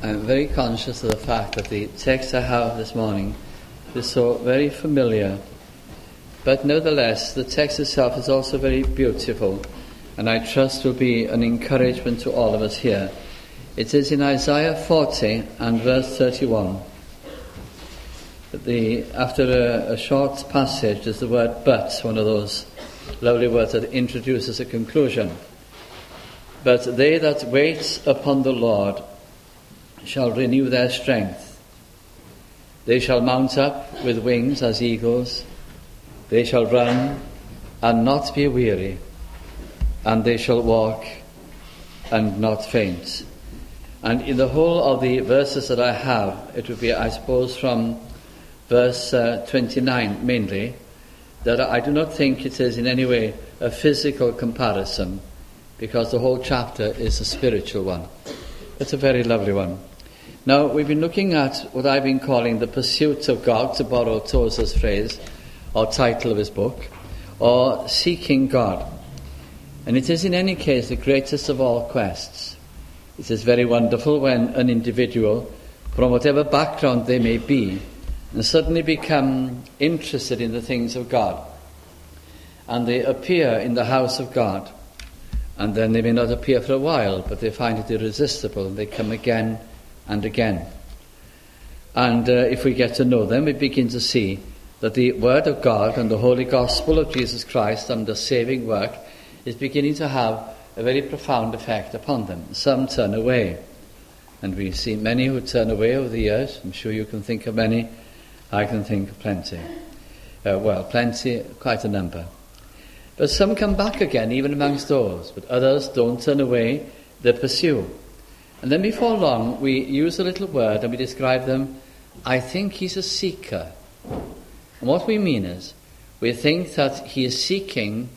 I'm very conscious of the fact that the text I have this morning is so very familiar, but nevertheless the text itself is also very beautiful, and I trust will be an encouragement to all of us here. It is in Isaiah 40 and verse 31. After a short passage is the word "but," one of those lovely words that introduces a conclusion. "But they that wait upon the Lord shall renew their strength. They shall mount up with wings as eagles. They shall run and not be weary, and they shall walk and not faint." And in the whole of the verses that I have, it would be, I suppose, from verse 29 mainly, that I do not think it is in any way a physical comparison, because the whole chapter is a spiritual one. It's a very lovely one. Now, we've been looking at what I've been calling the pursuit of God, to borrow Tozer's phrase, or title of his book, or seeking God. And it is in any case the greatest of all quests. It is very wonderful when an individual, from whatever background they may be, and suddenly become interested in the things of God. And they appear in the house of God. And then they may not appear for a while, but they find it irresistible, and they come again and again. And if we get to know them, we begin to see that the Word of God and the Holy Gospel of Jesus Christ and the saving work is beginning to have a very profound effect upon them. Some turn away, and we see many who turn away over the years. I'm sure you can think of many. I can think of plenty. Plenty, quite a number. But some come back again, even amongst those. But others don't turn away, they pursue. And then before long, we use a little word and we describe them, "I think he's a seeker." And what we mean is, we think that he is seeking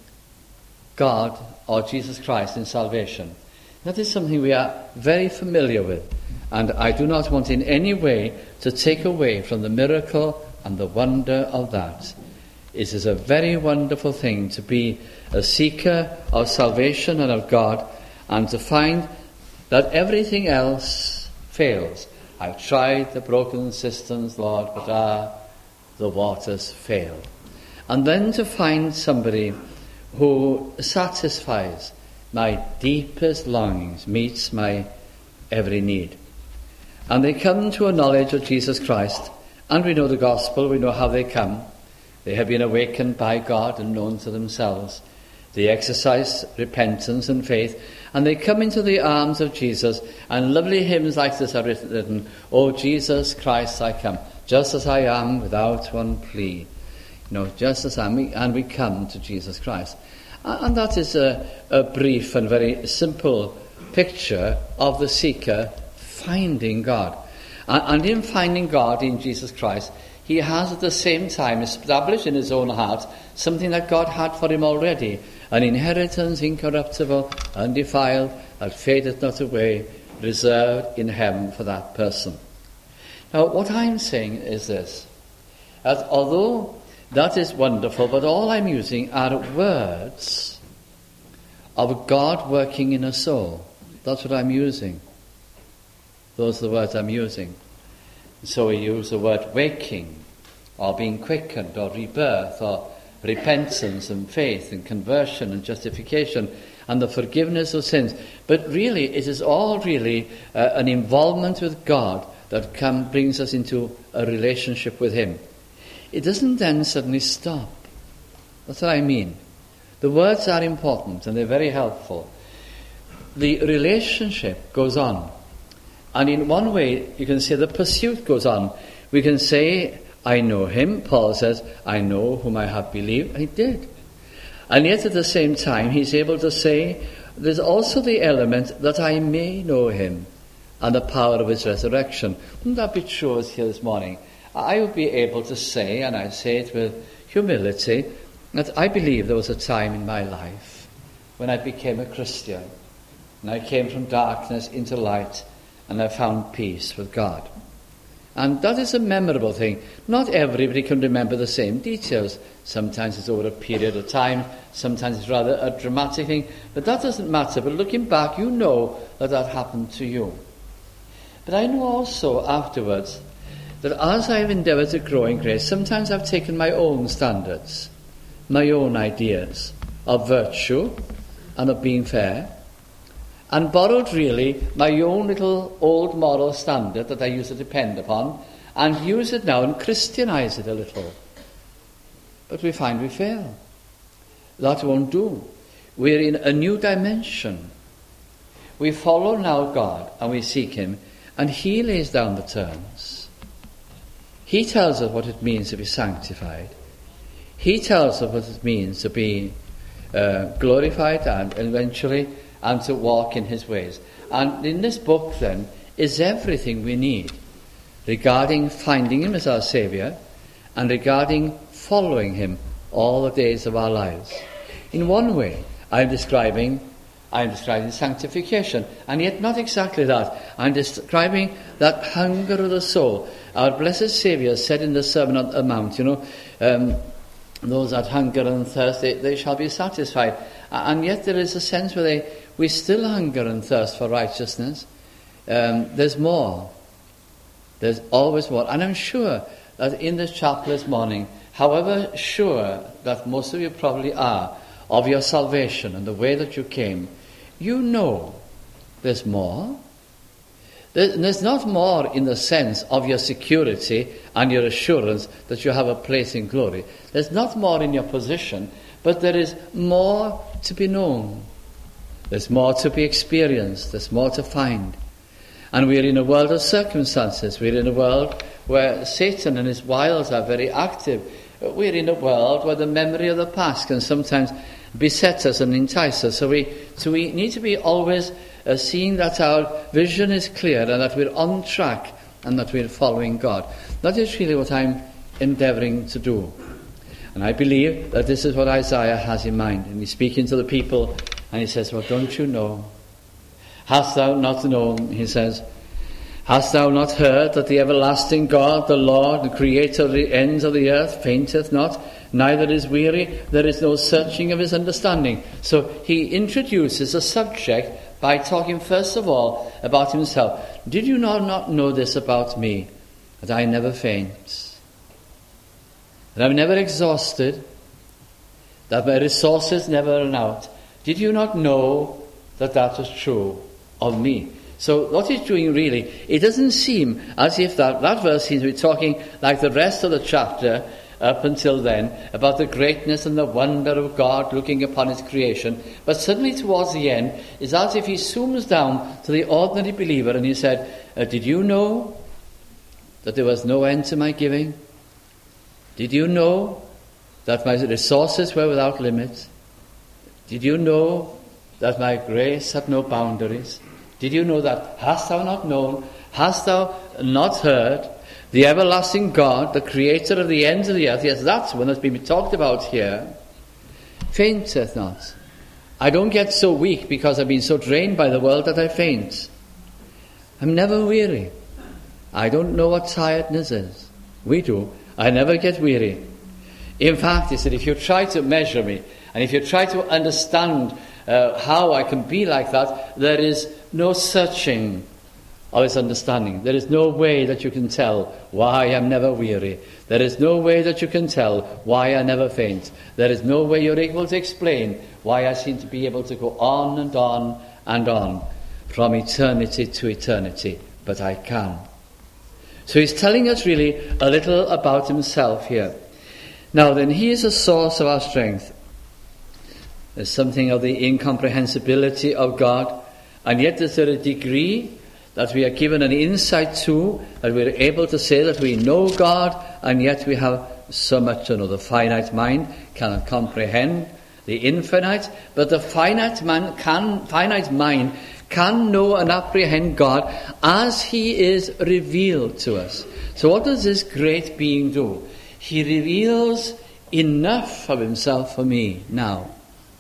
God or Jesus Christ in salvation. That is something we are very familiar with. And I do not want in any way to take away from the miracle and the wonder of that. It is a very wonderful thing to be a seeker of salvation and of God, and to find that everything else fails. "I've tried the broken cisterns, Lord, but the waters fail." And then to find somebody who satisfies my deepest longings, meets my every need. And they come to a knowledge of Jesus Christ, and we know the gospel, we know how they come. They have been awakened by God and known to themselves. They exercise repentance and faith, and they come into the arms of Jesus, and lovely hymns like this are written, "O Jesus Christ, I come, just as I am, without one plea." Just as I am, and we come to Jesus Christ. And that is a brief and very simple picture of the seeker finding God. And in finding God in Jesus Christ, he has at the same time established in his own heart something that God had for him already, an inheritance incorruptible, undefiled, that fadeth not away, reserved in heaven for that person. Now, what I'm saying is this, that although that is wonderful, but all I'm using are words of God working in a soul. That's what I'm using. Those are the words I'm using. So we use the word waking, or being quickened, or rebirth, or repentance and faith and conversion and justification and the forgiveness of sins. But really, it is all really an involvement with God that brings us into a relationship with him. It doesn't then suddenly stop. That's what I mean. The words are important and they're very helpful. The relationship goes on. And in one way, you can say the pursuit goes on. We can say, "I know him." Paul says, "I know whom I have believed." He did. And yet at the same time, he's able to say, there's also the element that I may know him and the power of his resurrection. Wouldn't that be true as here this morning? I would be able to say, and I say it with humility, that I believe there was a time in my life when I became a Christian, and I came from darkness into light, and I found peace with God. And that is a memorable thing. Not everybody can remember the same details. Sometimes it's over a period of time, sometimes it's rather a dramatic thing, but that doesn't matter. But looking back, you know that happened to you. But I know also afterwards that as I've endeavoured to grow in grace, sometimes I've taken my own standards, my own ideas of virtue and of being fair, and borrowed really my own little old moral standard that I used to depend upon, and use it now and Christianize it a little. But we find we fail. That won't do. We're in a new dimension. We follow now God and we seek Him, and He lays down the terms. He tells us what it means to be sanctified. He tells us what it means to be glorified and eventually and to walk in His ways. And in this book then is everything we need regarding finding Him as our Saviour and regarding following Him all the days of our lives. In one way, I'm describing sanctification, and yet not exactly that. I'm describing that hunger of the soul. Our blessed Saviour said in the Sermon on the Mount, those that hunger and thirst, they shall be satisfied. And yet there is a sense where we still hunger and thirst for righteousness. There's more. There's always more. And I'm sure that in this chapel this morning, however sure that most of you probably are of your salvation and the way that you came, you know there's more. There's not more in the sense of your security and your assurance that you have a place in glory. There's not more in your position, but there is more to be known. There's more to be experienced. There's more to find. And we're in a world of circumstances. We're in a world where Satan and his wiles are very active. We're in a world where the memory of the past can sometimes beset us and entice us. So we need to be always seeing that our vision is clear and that we're on track and that we're following God. That is really what I'm endeavouring to do. And I believe that this is what Isaiah has in mind. And he's speaking to the people and he says, well, don't you know? Hast thou not known, he says, hast thou not heard that the everlasting God, the Lord, the creator of the ends of the earth, fainteth not, neither is weary, there is no searching of his understanding. So he introduces a subject by talking first of all about himself. Did you not know this about me, that I never faint, that I'm never exhausted, that my resources never run out? Did you not know that that was true of me? So what he's doing really, it doesn't seem as if that verse seems to be talking like the rest of the chapter up until then about the greatness and the wonder of God looking upon his creation. But suddenly towards the end, it's as if he zooms down to the ordinary believer and he said, did you know that there was no end to my giving? Did you know that my resources were without limit? Did you know that my grace had no boundaries? Did you know that? Hast thou not known? Hast thou not heard? The everlasting God, the creator of the ends of the earth, yes, that's one that's been talked about here, fainteth not. I don't get so weak because I've been so drained by the world that I faint. I'm never weary. I don't know what tiredness is. We do. I never get weary. In fact, he said, if you try to measure me, and if you try to understand how I can be like that, there is no searching of his understanding. There is no way that you can tell why I'm never weary. There is no way that you can tell why I never faint. There is no way you're able to explain why I seem to be able to go on and on and on from eternity to eternity. But I can. So he's telling us really a little about himself here. Now then, he is a source of our strength. There's something of the incomprehensibility of God, and yet there's a degree that we are given an insight to, that we're able to say that we know God, and yet we have so much to know. The finite mind cannot comprehend the infinite, but the finite mind can know and apprehend God as he is revealed to us. So what does this great being do? He reveals enough of himself for me now.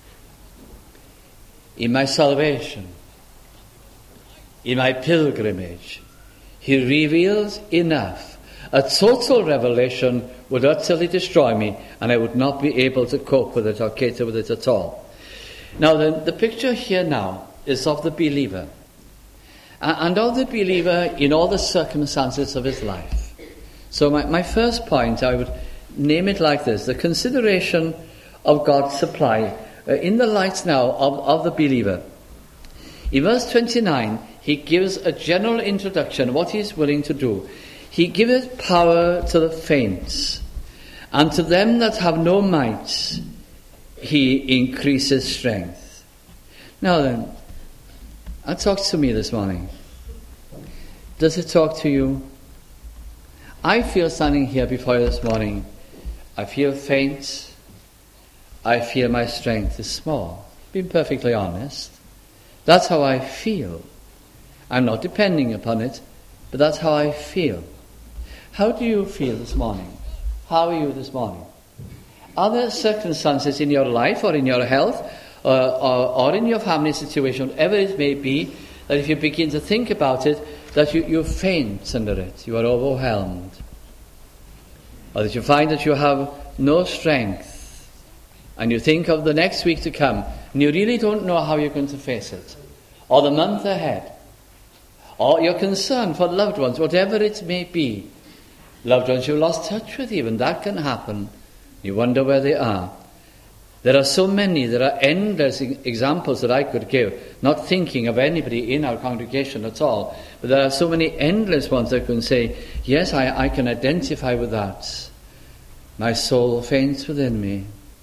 In my salvation, in my pilgrimage, he reveals enough. A total revelation would utterly destroy me, and I would not be able to cope with it or cater with it at all. Now then, the picture here now is of the believer. and of the believer in all the circumstances of his life. So my first point, I would name it like this: the consideration of God's supply in the light now of the believer. In verse 29, he gives a general introduction of what he is willing to do. He giveth power to the faint, and to them that have no might he increases strength. Now then, that talks to me this morning. Does it talk to you? I feel standing here before you this morning, I feel faint. I feel my strength is small. Being perfectly honest. That's how I feel. I'm not depending upon it, but that's how I feel. How do you feel this morning? How are you this morning? Are there circumstances in your life or in your health or in your family situation, whatever it may be, that if you begin to think about it, that you faint under it, you are overwhelmed? Or that you find that you have no strength, and you think of the next week to come, and you really don't know how you're going to face it, or the month ahead, or you're concerned for loved ones, whatever it may be. Loved ones you lost touch with, even that can happen. You wonder where they are. There are so many, there are endless examples that I could give, not thinking of anybody in our congregation at all, but there are so many endless ones that can say, yes, I can identify with that. My soul faints within me.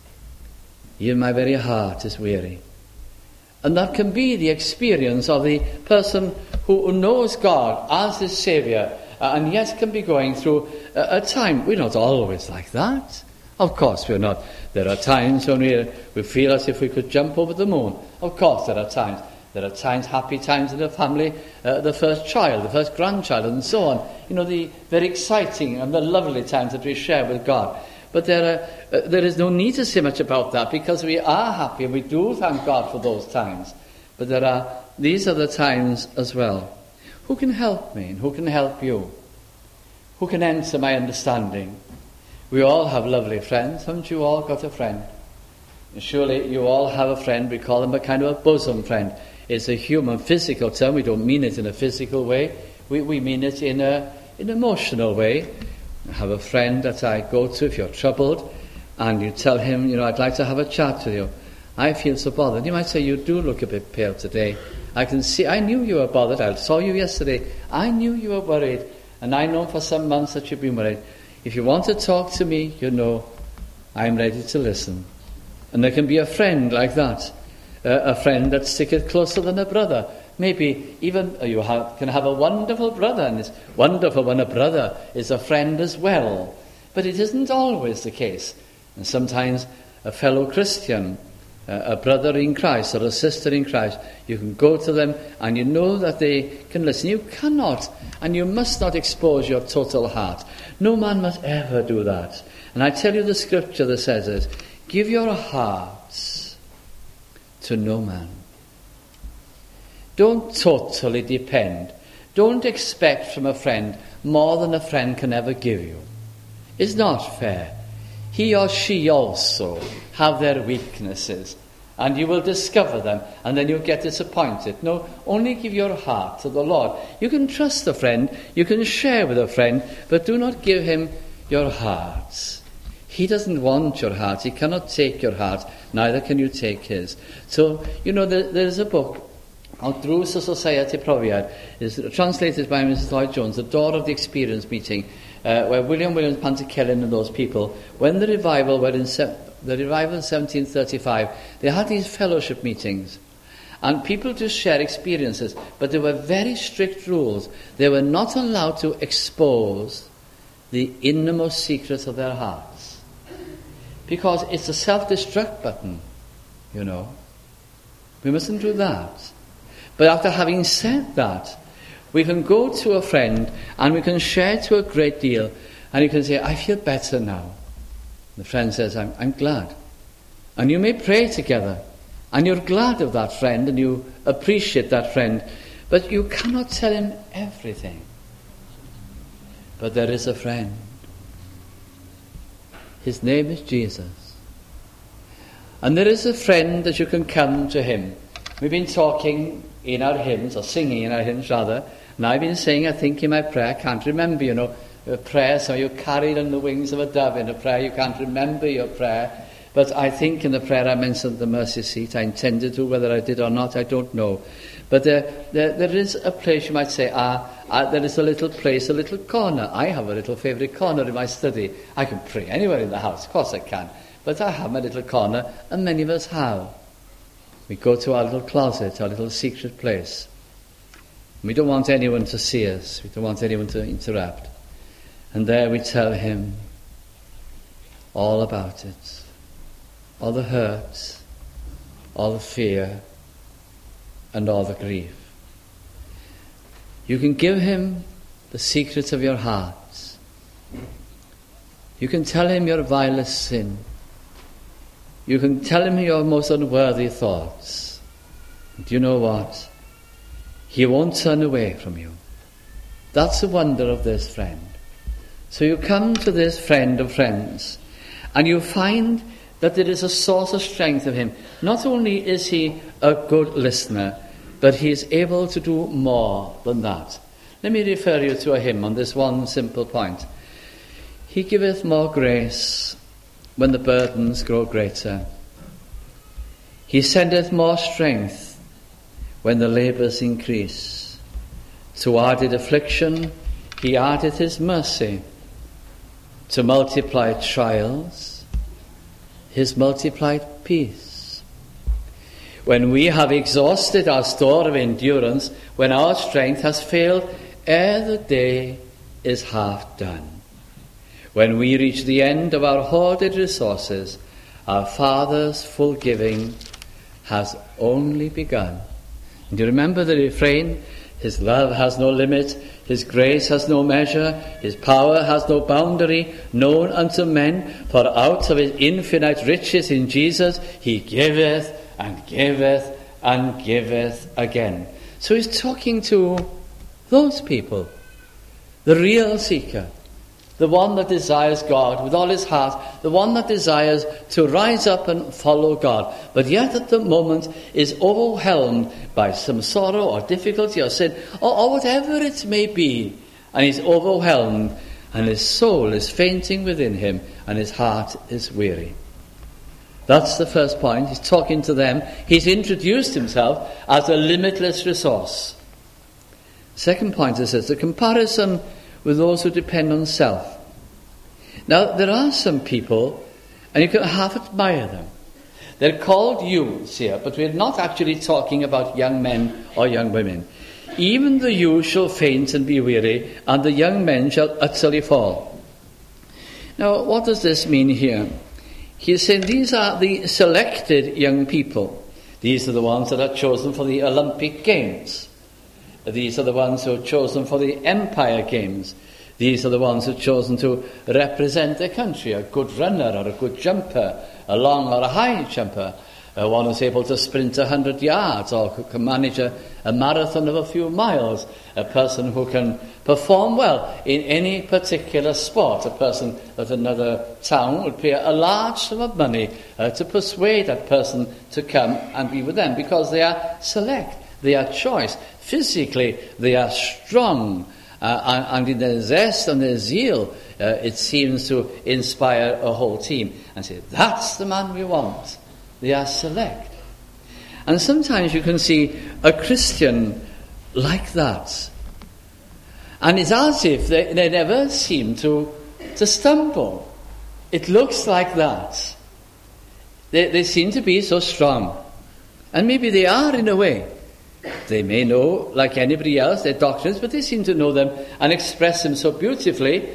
Even my very heart is weary. And that can be the experience of the person who knows God as his Saviour, and yet can be going through a time. We're not always like that. Of course we're not. There are times when we feel as if we could jump over the moon. Of course there are times. There are times, happy times in the family, the first child, the first grandchild, and so on. You know, the very exciting and the lovely times that we share with God. But there is no need to say much about that, because we are happy and we do thank God for those times. But these are the times as well. Who can help me and who can help you? Who can answer my understanding? We all have lovely friends. Haven't you all got a friend? And surely you all have a friend. We call them a kind of a bosom friend. It's a human, physical term. We don't mean it in a physical way. We mean it in an emotional way. I have a friend that I go to if you're troubled, and you tell him, you know, I'd like to have a chat with you. I feel so bothered. You might say, you do look a bit pale today. I can see, I knew you were bothered. I saw you yesterday. I knew you were worried. And I know for some months that you've been worried. If you want to talk to me, you know, I'm ready to listen. And there can be a friend like that. A friend that sticketh closer than a brother. Maybe even can have a wonderful brother, and it's wonderful when a brother is a friend as well. But it isn't always the case. And sometimes a fellow Christian, a brother in Christ or a sister in Christ, you can go to them and you know that they can listen. You cannot and you must not expose your total heart. No man must ever do that. And I tell you the scripture that says this: give your hearts to no man. Don't totally depend. Don't expect from a friend more than a friend can ever give you. It's not fair. He or she also have their weaknesses, and you will discover them, and then you'll get disappointed. No, only give your heart to the Lord. You can trust a friend, you can share with a friend, but do not give him your heart. He doesn't want your heart. He cannot take your heart. Neither can you take his. So, you know, there's a book called Drws y Society Profiad. It's translated by Mrs. Lloyd-Jones, The Door of the Experience Meeting, where William Williams Pantycelyn and those people, when the revival in 1735, they had these fellowship meetings, and people just share experiences, but there were very strict rules. They were not allowed to expose the innermost secrets of their hearts, because it's a self-destruct button, you know. We mustn't do that. But after having said that, we can go to a friend and we can share to a great deal, and you can say, I feel better now. The friend says, I'm glad. And you may pray together, and you're glad of that friend, and you appreciate that friend, but you cannot tell him everything. But there is a friend. His name is Jesus. And there is a friend that you can come to him. We've been talking in our hymns, or singing in our hymns rather, and I've been saying, I think in my prayer, I can't remember, a prayer, so you're carried on the wings of a dove in a prayer, you can't remember your prayer. But I think in the prayer I mentioned the mercy seat. I intended to, whether I did or not, I don't know. But there is a place, you might say, there is a little place, a little corner. I have a little favourite corner in my study. I can pray anywhere in the house, of course I can. But I have my little corner, and many of us have. We go to our little closet, our little secret place. We don't want anyone to see us. We don't want anyone to interrupt. And there we tell him all about it. All the hurt, all the fear, and all the grief. You can give him the secrets of your heart. You can tell him your vilest sin. You can tell him your most unworthy thoughts. Do you know what? He won't turn away from you. That's the wonder of this friend. So you come to this friend of friends, and you find that there is a source of strength of him. Not only is he a good listener, but he is able to do more than that. Let me refer you to a hymn on this one simple point. He giveth more grace when the burdens grow greater. He sendeth more strength when the labours increase. To added affliction he addeth his mercy. To multiplied trials his multiplied peace. When we have exhausted our store of endurance, when our strength has failed, ere the day is half done. When we reach the end of our hoarded resources, our Father's full giving has only begun. And you remember the refrain? His love has no limit, his grace has no measure, his power has no boundary known unto men, for out of his infinite riches in Jesus he giveth and giveth and giveth again. So he's talking to those people, the real seeker, the one that desires God with all his heart, the one that desires to rise up and follow God, but yet at the moment is overwhelmed by some sorrow or difficulty or sin or whatever it may be, and he's overwhelmed, and his soul is fainting within him, and his heart is weary. That's the first point. He's talking to them. He's introduced himself as a limitless resource. Second point is this, the comparison with those who depend on self. Now, there are some people, and you can half admire them. They're called youths here, but we're not actually talking about young men or young women. Even the youth shall faint and be weary, and the young men shall utterly fall. Now, what does this mean here? He's saying these are the selected young people. These are the ones that are chosen for the Olympic Games. These are the ones who are chosen for the Empire Games. These are the ones who are chosen to represent their country, a good runner or a good jumper, a long or a high jumper, one who's able to sprint 100 yards or who can manage a marathon of a few miles, a person who can perform well in any particular sport, a person that another town would pay a large sum of money to persuade that person to come and be with them, because they are select, they are choice. Physically, they are strong, and in their zest and their zeal, it seems to inspire a whole team. And say, that's the man we want. They are select. And sometimes you can see a Christian like that. And it's as if they never seem to stumble. It looks like that. They seem to be so strong. And maybe they are in a way. They may know, like anybody else, their doctrines, but they seem to know them and express them so beautifully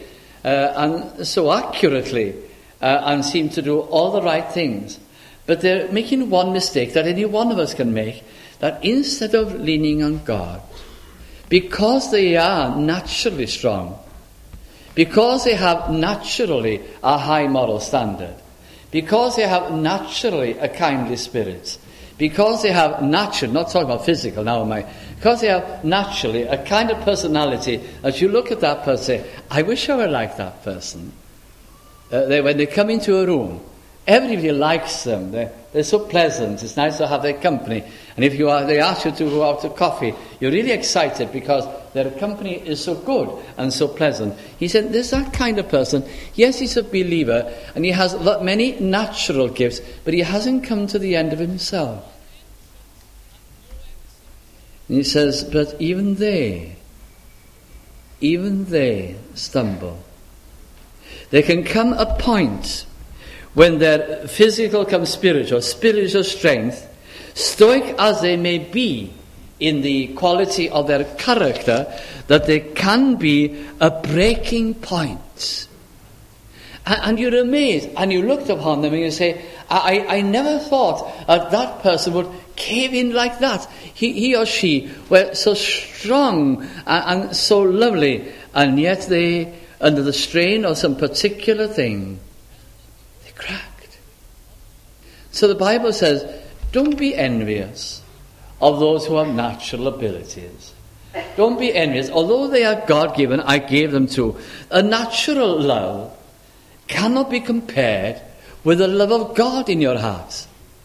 and so accurately and seem to do all the right things. But they're making one mistake that any one of us can make, that instead of leaning on God, because they are naturally strong, because they have naturally a high moral standard, because they have naturally a kindly spirit, because they have naturally, not talking about physical now, because they have naturally a kind of personality that you look at that person and say, I wish I were like that person. When they come into a room, Everybody likes them. They're so pleasant. It's nice to have their company. And if they ask you to go out to coffee, you're really excited because their company is so good and so pleasant. He said, there's that kind of person. Yes, he's a believer and he has many natural gifts, but he hasn't come to the end of himself. And he says, but even they stumble. There can come a point when their physical comes spiritual strength, stoic as they may be in the quality of their character, that there can be a breaking point. And you're amazed, and you looked upon them and you say, I never thought that person would cave in like that. He or she were so strong and so lovely, and yet they, under the strain of some particular thing, they cracked. So the Bible says, don't be envious of those who have natural abilities. Don't be envious. Although they are God-given, I gave them too. A natural love cannot be compared with the love of God in your heart.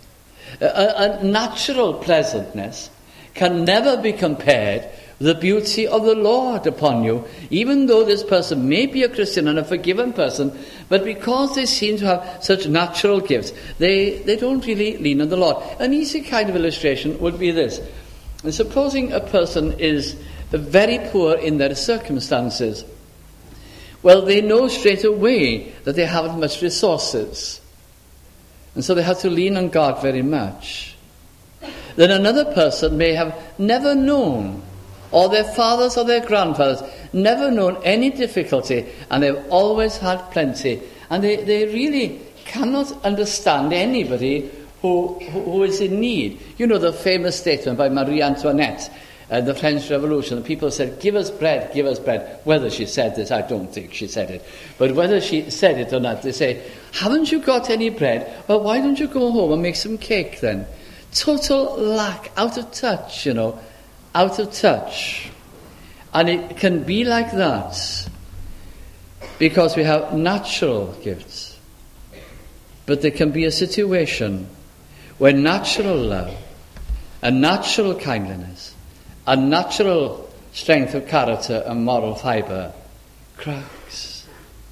A natural pleasantness can never be compared with the beauty of the Lord upon you, even though this person may be a Christian and a forgiven person, but because they seem to have such natural gifts, they don't really lean on the Lord. An easy kind of illustration would be this. Supposing a person is very poor in their circumstances, well, they know straight away that they haven't much resources. And so they have to lean on God very much. Then another person may have never known, or their fathers or their grandfathers, never known any difficulty, and they've always had plenty. And they really cannot understand anybody who is in need. You know the famous statement by Marie Antoinette, the French Revolution. People said, give us bread, give us bread. Whether she said this, I don't think she said it. But whether she said it or not, they say, haven't you got any bread? Well, why don't you go home and make some cake then? Total lack, out of touch, out of touch. And it can be like that because we have natural gifts. But there can be a situation where natural love and natural kindliness and natural strength of character and moral fibre cracks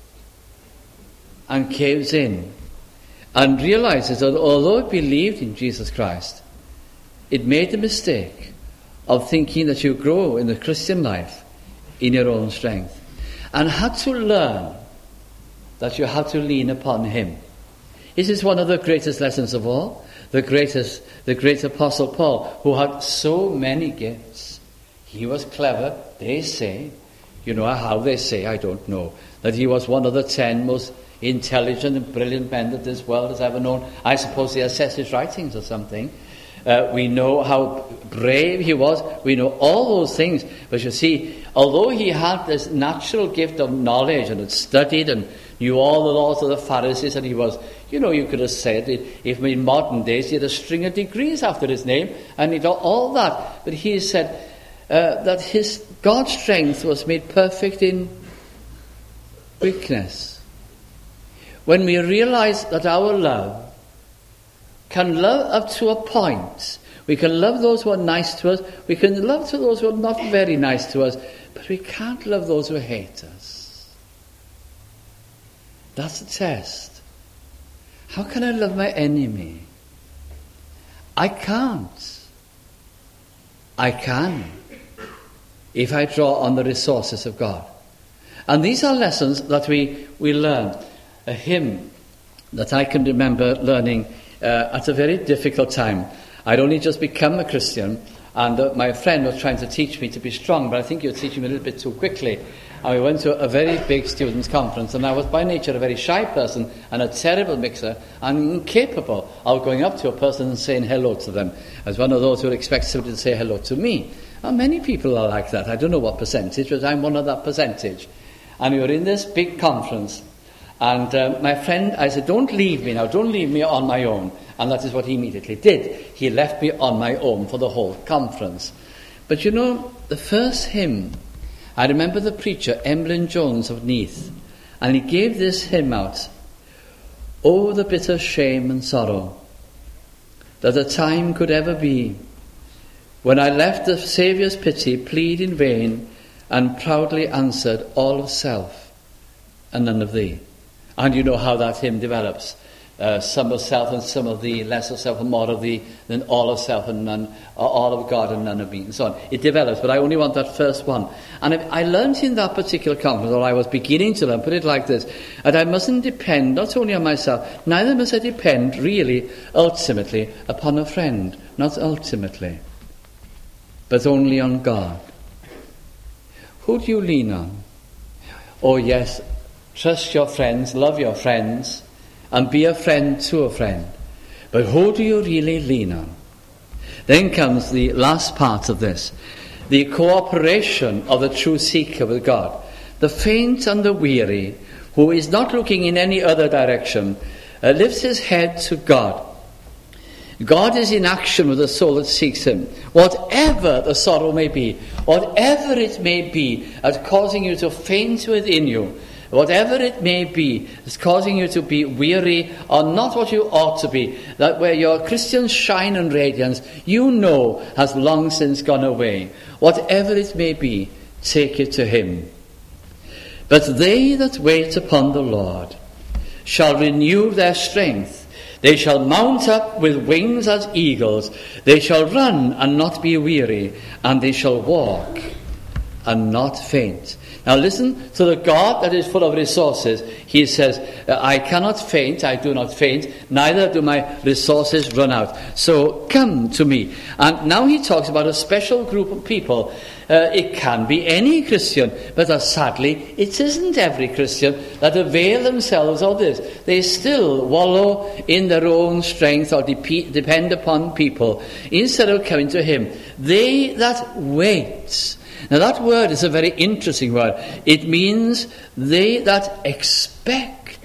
and caves in and realizes that although it believed in Jesus Christ, it made the mistake of thinking that you grow in the Christian life in your own strength, and had to learn that you have to lean upon Him. This is one of the greatest lessons of all. The great Apostle Paul, who had so many gifts. He was clever, they say. How they say, I don't know. That he was one of the 10 most intelligent and brilliant men that this world has ever known. I suppose they assess his writings or something. We know how brave he was. We know all those things. But you see, although he had this natural gift of knowledge and had studied and knew all the laws of the Pharisees, and he was, you could have said, if in modern days he had a string of degrees after his name, and he got all that. But he said that his God's strength was made perfect in weakness. When we realize that our love can love up to a point. We can love those who are nice to us. We can love to those who are not very nice to us. But we can't love those who hate us. That's the test. How can I love my enemy? I can't. I can, if I draw on the resources of God. And these are lessons that we learn. A hymn that I can remember learning at a very difficult time. I'd only just become a Christian, and my friend was trying to teach me to be strong, but I think he was teaching me a little bit too quickly. And we went to a very big students' conference, and I was by nature a very shy person and a terrible mixer and incapable of going up to a person and saying hello to them. I was one of those who would expect somebody to say hello to me. And many people are like that. I don't know what percentage, but I'm one of that percentage. And we were in this big conference. And my friend, I said, don't leave me now, don't leave me on my own. And that is what he immediately did. He left me on my own for the whole conference. But the first hymn, I remember the preacher, Emlyn Jones of Neath, and he gave this hymn out. Oh, the bitter shame and sorrow that a time could ever be when I left the Saviour's pity, plead in vain, and proudly answered all of self and none of thee. And you know how that hymn develops. Some of self and some of thee, less of self and more of thee, than all of self and none, or all of God and none of me, and so on. It develops, but I only want that first one. And I learned in that particular conference, or I was beginning to learn, put it like this, that I mustn't depend not only on myself, neither must I depend really, ultimately, upon a friend. Not ultimately, but only on God. Who do you lean on? Oh yes, trust your friends, love your friends, and be a friend to a friend. But who do you really lean on? Then comes the last part of this, the cooperation of the true seeker with God. The faint and the weary, who is not looking in any other direction, lifts his head to God. God is in action with the soul that seeks him. Whatever the sorrow may be, whatever it may be that's causing you to faint within you, whatever it may be that's causing you to be weary or not what you ought to be, that where your Christian shine and radiance, you know, has long since gone away. Whatever it may be, take it to him. But they that wait upon the Lord shall renew their strength. They shall mount up with wings as eagles. They shall run and not be weary, and they shall walk and not faint. Now listen to the God that is full of resources. He says, I cannot faint, I do not faint, neither do my resources run out. So come to me. And now he talks about a special group of people. It can be any Christian, but sadly it isn't every Christian that avail themselves of this. They still wallow in their own strength or depend upon people instead of coming to him. They that wait. Now that word is a very interesting word. It means they that expect.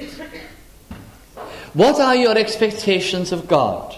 What are your expectations of God?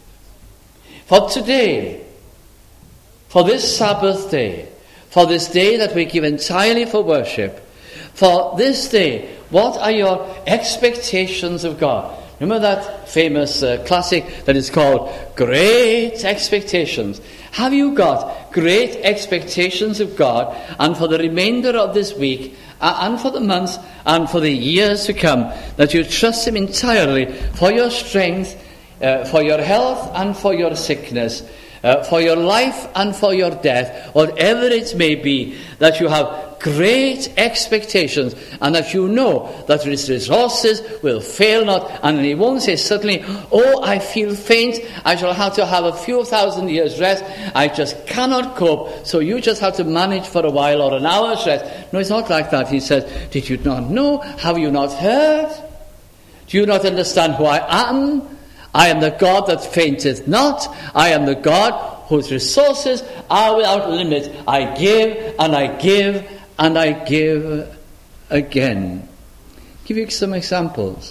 For today, for this Sabbath day, for this day that we give entirely for worship, for this day, what are your expectations of God? Remember that famous classic that is called Great Expectations? Have you got great expectations of God, and for the remainder of this week, and for the months, and for the years to come, that you trust him entirely for your strength, for your health and for your sickness, for your life and for your death, whatever it may be, that you have great expectations, and that you know that his resources will fail not, and he won't say suddenly, oh, I feel faint, I shall have to have a few thousand years rest, I just cannot cope, so you just have to manage for a while or an hour's rest. No, it's not like that. He says, did you not know? Have you not heard? Do you not understand who I am? I am the God that fainteth not. I am the God whose resources are without limit. I give and I give and I give again. Give you some examples.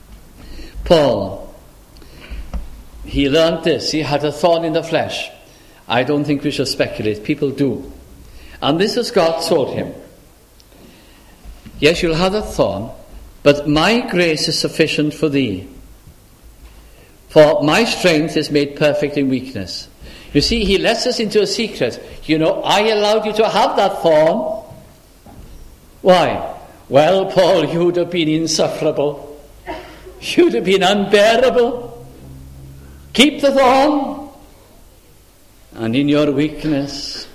Paul, he learned this. He had a thorn in the flesh. I don't think we should speculate. People do. And this is God told him. Yes, you'll have a thorn, but my grace is sufficient for thee. For my strength is made perfect in weakness. You see, he lets us into a secret. You know, I allowed you to have that thorn. Why? Well, Paul, you would have been insufferable. You would have been unbearable. Keep the thorn. And in your weakness,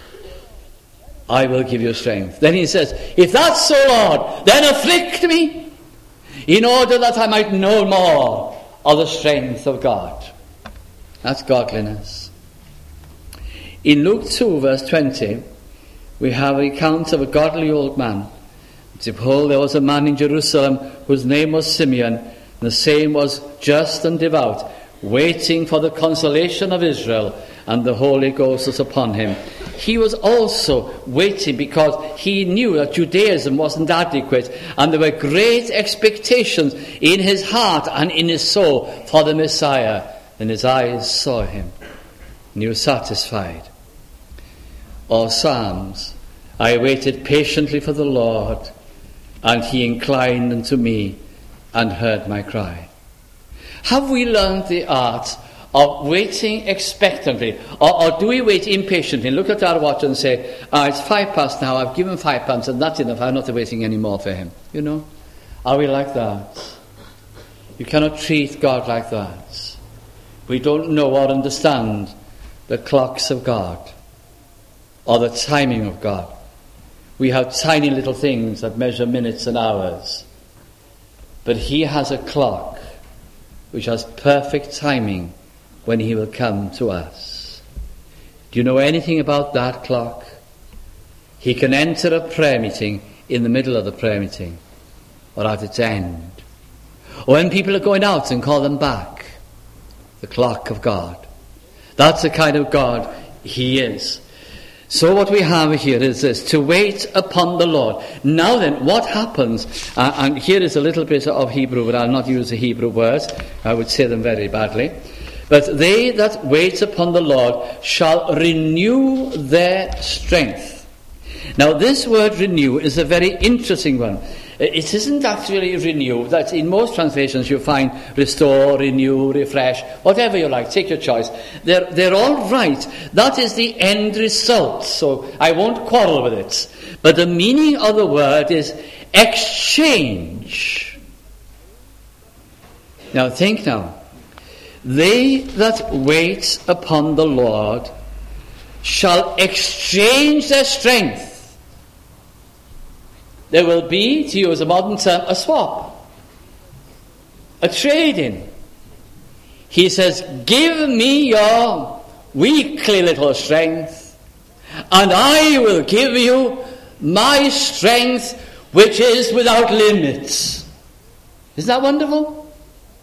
I will give you strength. Then he says, if that's so, Lord, then afflict me, in order that I might know more of the strength of God. That's godliness. In Luke 2 verse 20, we have an account of a godly old man. Behold, there was a man in Jerusalem whose name was Simeon, and the same was just and devout, waiting for the consolation of Israel, and the Holy Ghost was upon him. He was also waiting because he knew that Judaism wasn't adequate, and there were great expectations in his heart and in his soul for the Messiah. And his eyes saw him, and he was satisfied. Or Psalms, I waited patiently for the Lord, and he inclined unto me and heard my cry. Have we learned the art of waiting expectantly? Or do we wait impatiently? Look at our watch and say, it's £5 now, I've given £5 and that's enough, I'm not waiting any more for him. You know? Are we like that? You cannot treat God like that. We don't know or understand the clocks of God or the timing of God. We have tiny little things that measure minutes and hours. But he has a clock which has perfect timing when he will come to us. Do you know anything about that clock? He can enter a prayer meeting in the middle of the prayer meeting or at its end. Or when people are going out and call them back. The clock of God. That's the kind of God he is. So what we have here is this, to wait upon the Lord. Now then, what happens? And here is a little bit of Hebrew, but I'll not use the Hebrew words. I would say them very badly. But they that wait upon the Lord shall renew their strength. Now this word renew is a very interesting one. It isn't actually renew. That in most translations you find restore, renew, refresh, whatever you like. Take your choice. They're all right. That is the end result. So I won't quarrel with it. But the meaning of the word is exchange. Now think now. They that wait upon the Lord shall exchange their strength. There will be, to use a modern term, a swap. A trade-in. He says, give me your weakly little strength, and I will give you my strength, which is without limits. Isn't that wonderful?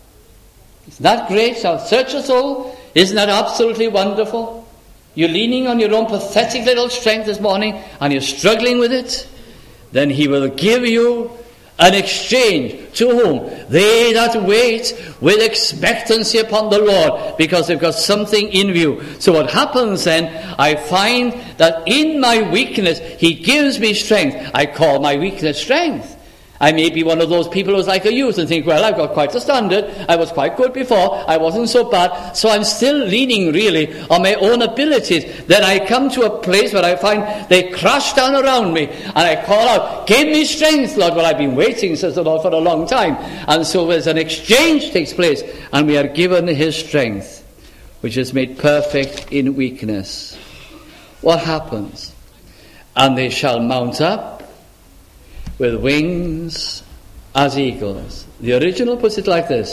Isn't that great? Shall search your soul. Isn't that absolutely wonderful? You're leaning on your own pathetic little strength this morning, and you're struggling with it. Then he will give you an exchange. To whom? They that wait with expectancy upon the Lord, because they've got something in view. So what happens then, I find that in my weakness, he gives me strength. I call my weakness strength. I may be one of those people who's like a youth and think, well, I've got quite a standard. I was quite good before. I wasn't so bad. So I'm still leaning really on my own abilities. Then I come to a place where I find they crash down around me. And I call out, give me strength, Lord. Well, I've been waiting, says the Lord, for a long time. And so there's an exchange takes place. And we are given his strength, which is made perfect in weakness. What happens? And they shall mount up with wings as eagles. The original puts it like this.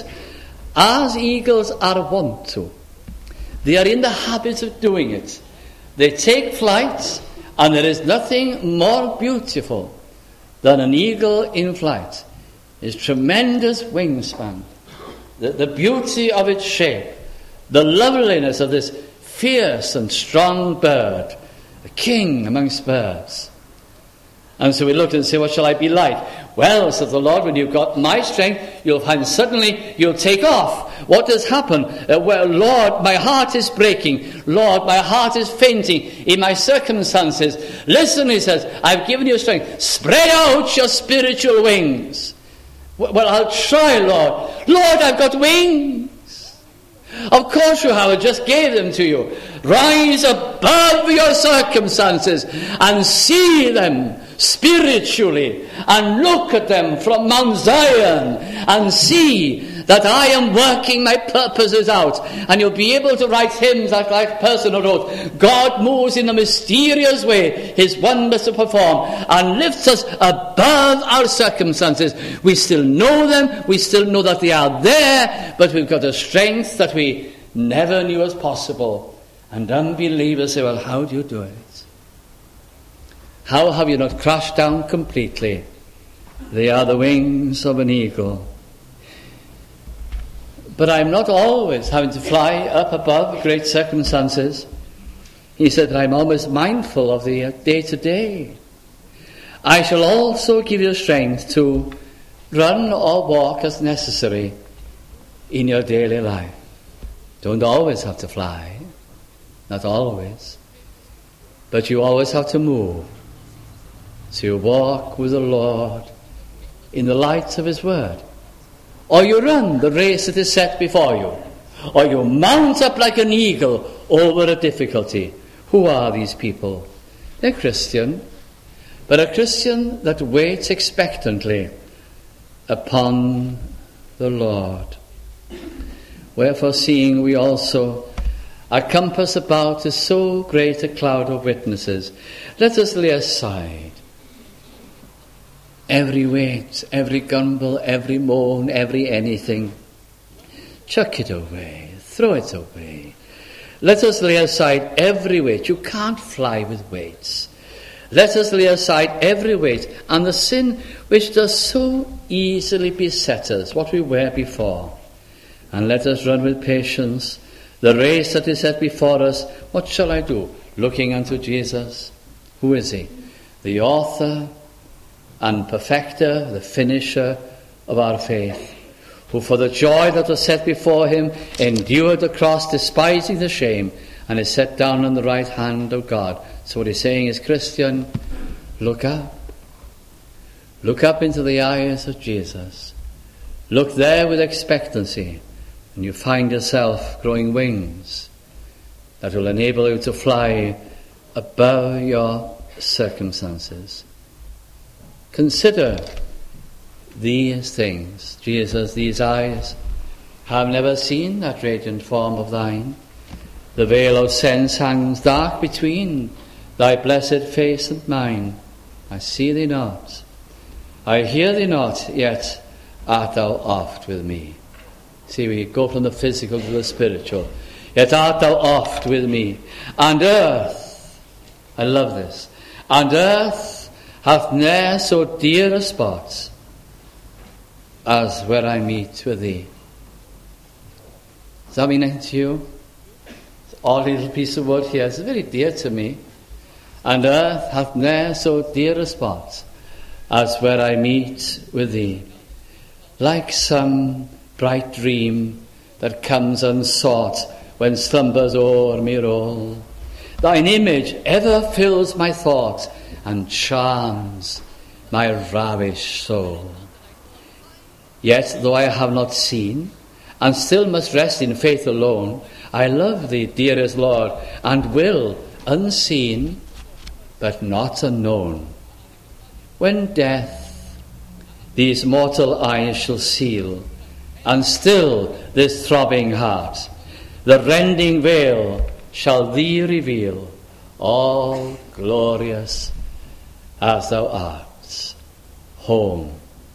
As eagles are wont to. They are in the habit of doing it. They take flight, and there is nothing more beautiful than an eagle in flight. Its tremendous wingspan, the beauty of its shape, the loveliness of this fierce and strong bird, a king amongst birds. And so we looked and said, what shall I be like? Well, says the Lord, when you've got my strength, you'll find suddenly you'll take off. What has happened? Well, Lord, my heart is breaking. Lord, my heart is fainting in my circumstances. Listen, he says, I've given you strength. Spread out your spiritual wings. Well, I'll try, Lord. Lord, I've got wings. Of course you have. I just gave them to you. Rise above your circumstances and see them spiritually, and look at them from Mount Zion and see that I am working my purposes out. And you'll be able to write hymns like that person who wrote, God moves in a mysterious way his wonders to perform and lifts us above our circumstances. We still know them, we still know that they are there, but we've got a strength that we never knew was possible. And unbelievers say, well, how do you do it? How have you not crashed down completely? They are the wings of an eagle. But I'm not always having to fly up above great circumstances. He said that I'm always mindful of the day-to-day. I shall also give you strength to run or walk as necessary in your daily life. Don't always have to fly. Not always. But you always have to move. So you walk with the Lord in the light of his word. or you run the race that is set before you, or you mount up like an eagle over a difficulty. Who are these people? They're Christian, but a Christian that waits expectantly upon the Lord. Wherefore, seeing we also are compassed about with so great a cloud of witnesses, let us lay aside every weight, every grumble, every moan, every anything. Chuck it away, throw it away. Let us lay aside every weight. You can't fly with weights. Let us lay aside every weight and the sin which does so easily beset us, what we were before. And let us run with patience the race that is set before us. What shall I do? Looking unto Jesus. Who is he? The author and perfecter, the finisher of our faith, who for the joy that was set before him endured the cross, despising the shame, and is set down on the right hand of God. So what he's saying is, Christian, look up. Look up into the eyes of Jesus. Look there with expectancy, and you find yourself growing wings that will enable you to fly above your circumstances. Consider these things. Jesus, these eyes have never seen that radiant form of thine. The veil of sense hangs dark between thy blessed face and mine. I see thee not, I hear thee not, yet art thou oft with me. See, we go from the physical to the spiritual. Yet art thou oft with me. And earth, I love this, and earth hath ne'er so dear a spot as where I meet with thee. Does that mean anything to you? All little piece of wood here is very dear to me. And earth hath ne'er so dear a spot as where I meet with thee. Like some bright dream that comes unsought when slumbers o'er me roll, thine image ever fills my thought and charms my ravished soul. Yet, though I have not seen, and still must rest in faith alone, I love thee, dearest Lord, and will, unseen, but not unknown. When death these mortal eyes shall seal, and still this throbbing heart, the rending veil shall thee reveal, all glorious as thou art, home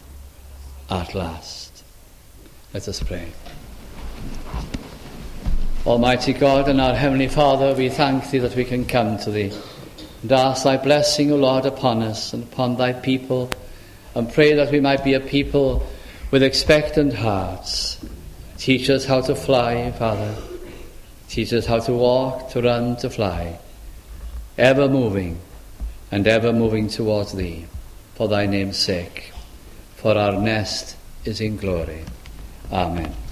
at last. Let us pray. Almighty God and our Heavenly Father, we thank thee that we can come to thee and ask thy blessing, O Lord, upon us and upon thy people, and pray that we might be a people with expectant hearts. Teach us how to fly, Father. Teach us how to walk, to run, to fly, ever moving and ever moving towards thee, for thy name's sake. For our nest is in glory. Amen.